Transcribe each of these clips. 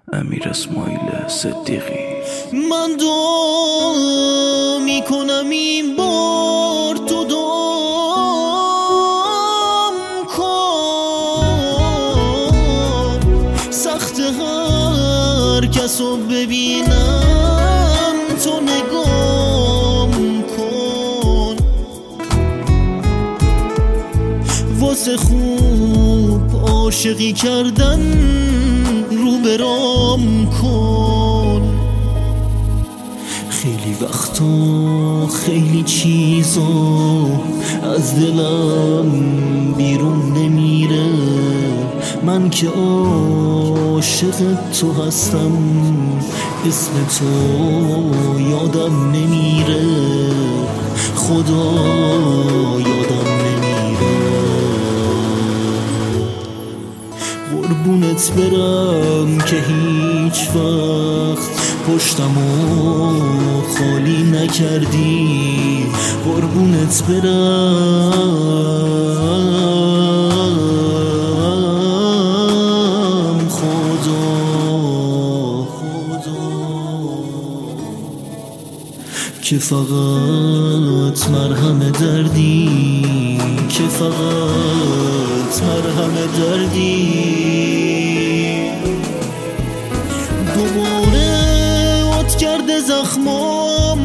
امیر اسماعیل صدیقی. من دعا میکنم این بار تو دام کن، سخت هر کسو ببینم تو نگام کن، واسه خوب عاشقی کردن رو برام کن. خیلی وقتا خیلی چیزا از دلم بیرون نمیره، من که عاشق تو هستم اسم تو یادم نمیره، خدا یادم نمیره. قربونت برم که هیچ وقت پشتمو خالی نکردی، قربونت برم خدا که فقط مرهم دردی، که فقط مرهم دردی. دوباره عد کرده زخمام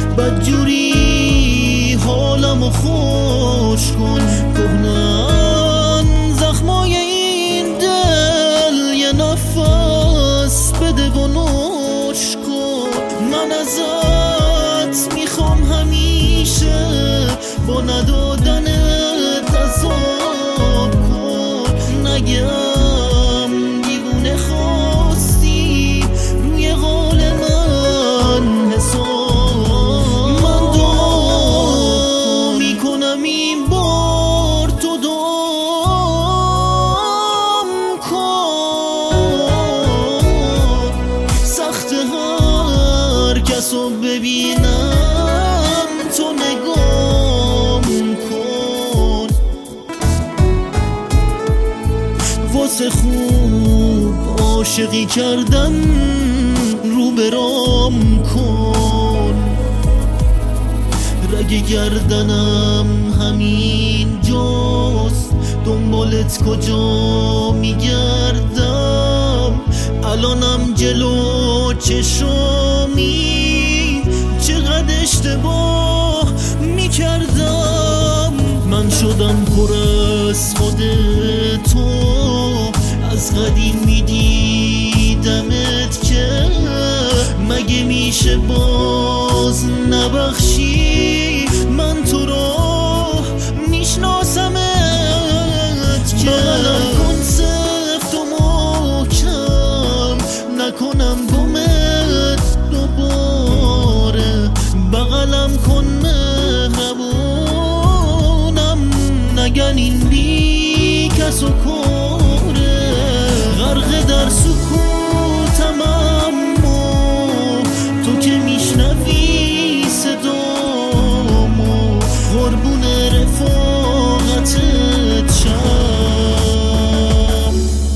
بدجوری حالمو خوش کن، کهنن زخمای این دل یه نفس بده و نوش کن. من ازت میخوام همیشه با ندادنت عذاب کن، نگم دیوونه خواستی روی قول من حساب. من دعا میکنم این بار تو دام کن، سخت هر کسو ببینم تو نگام کن، واسه خوب عاشقی کردن رو برام کن. رگ گردنم همین جاست، دنبالت کجا میگردم، الانم جلو چشامی چقدر اشتباه میکردم. من شدم پر از خود تو، از قدیم میدیدمت که مگه میشه باز نبخشی، من تو رو میشناسمت که بغلم کن سفت و محکم، نکنم گمت دوباره، بغلم کن مهربونم، نگن این بی کس و کاره، غرق در سکوتم اما تو که میشنوی صدامو، قربون رفاقتت شم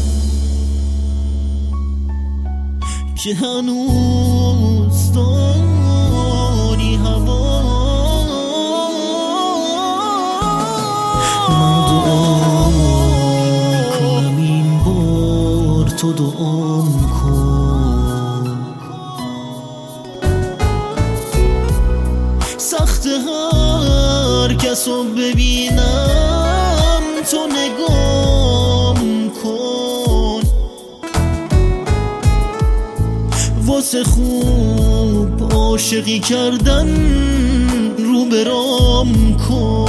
که هنوز داری هوا. من دعا میکنم این بار تو دعام کن، سخت هر کسو ببینم تو نگام کن، واسه خوب عاشقی کردن رو برام کن.